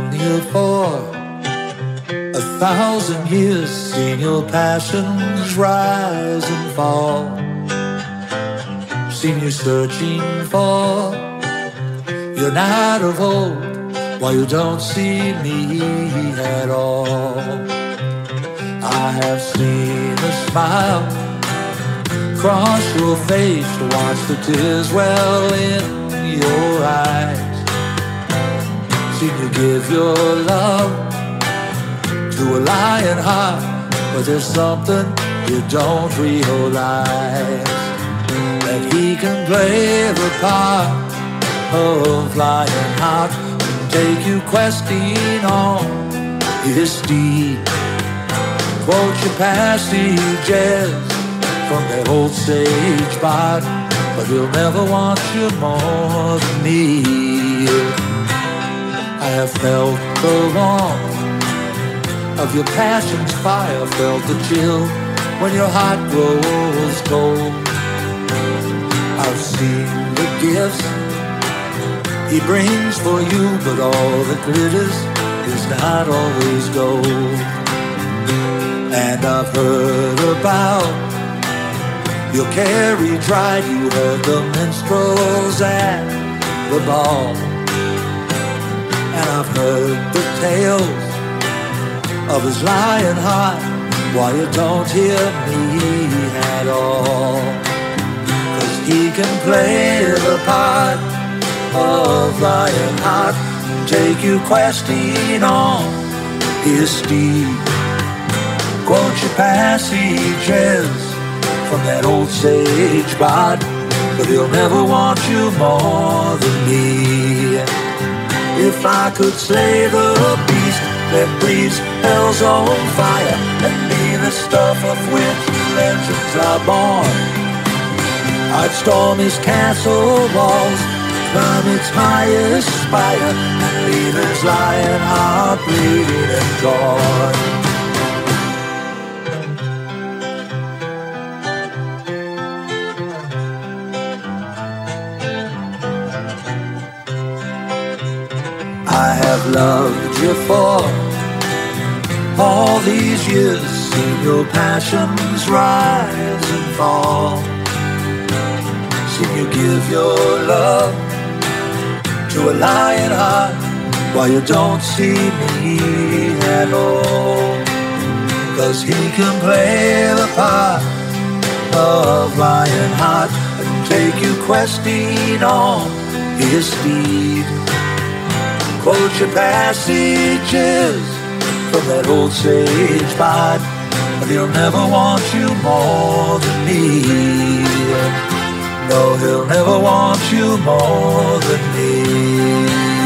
you for 1,000 years, seen your passions rise and fall, seen you searching for your night of hope, while you don't see me at all. I have seen a smile cross your face to watch the tears well in your eyes. Seen you give your love to a lion heart, but there's something you don't realize, that he can play the part of lion heart and take you questing on his steed. Quote your passages from that old sage bard, but he'll never want you more than me. I have felt the warmth of your passion's fire, felt the chill when your heart grows cold. I've seen the gifts he brings for you, but all that glitters is not always gold. And I've heard about your carriage ride, you heard the minstrels at the ball, and I've heard the tales of his lion heart, why you don't hear me at all. 'Cause he can play the part of lion heart, take you questing on his steed. Quote your passages from that old sage bard, but he'll never want you more than me. If I could slay the beast that breathes hell's own fire, and be the stuff of which legends are born, I'd storm his castle walls, climb its highest spire, and leave his lion heart bleeding and torn. I have loved you for all these years, seen your passions rise and fall, seen you give your love to a lion heart, while you don't see me at all. 'Cause he can play the part of lion heart and take you questing on his steed. Quote your passages from that old sage bard, but he'll never want you more than me. No, he'll never want you more than me.